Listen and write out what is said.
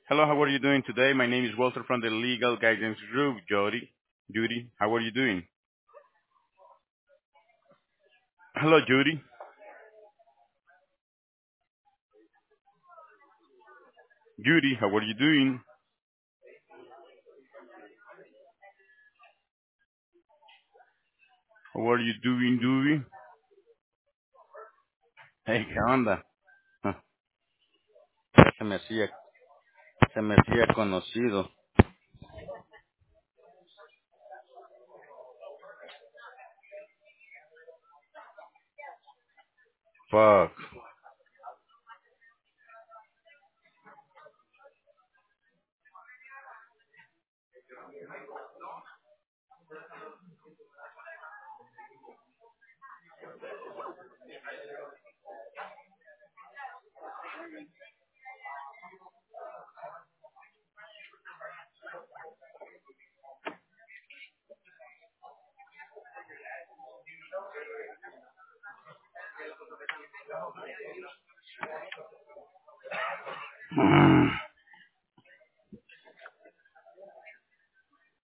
Hello, how are you doing today? My name is Walter from the Legal Guidance Group. Judy, how are you doing? Hello, Judy. Judy, how are you doing? How are you doing, Judy? Hey, ¿qué onda? Ah, Se me hacía, se me hacía conocido. Fuck.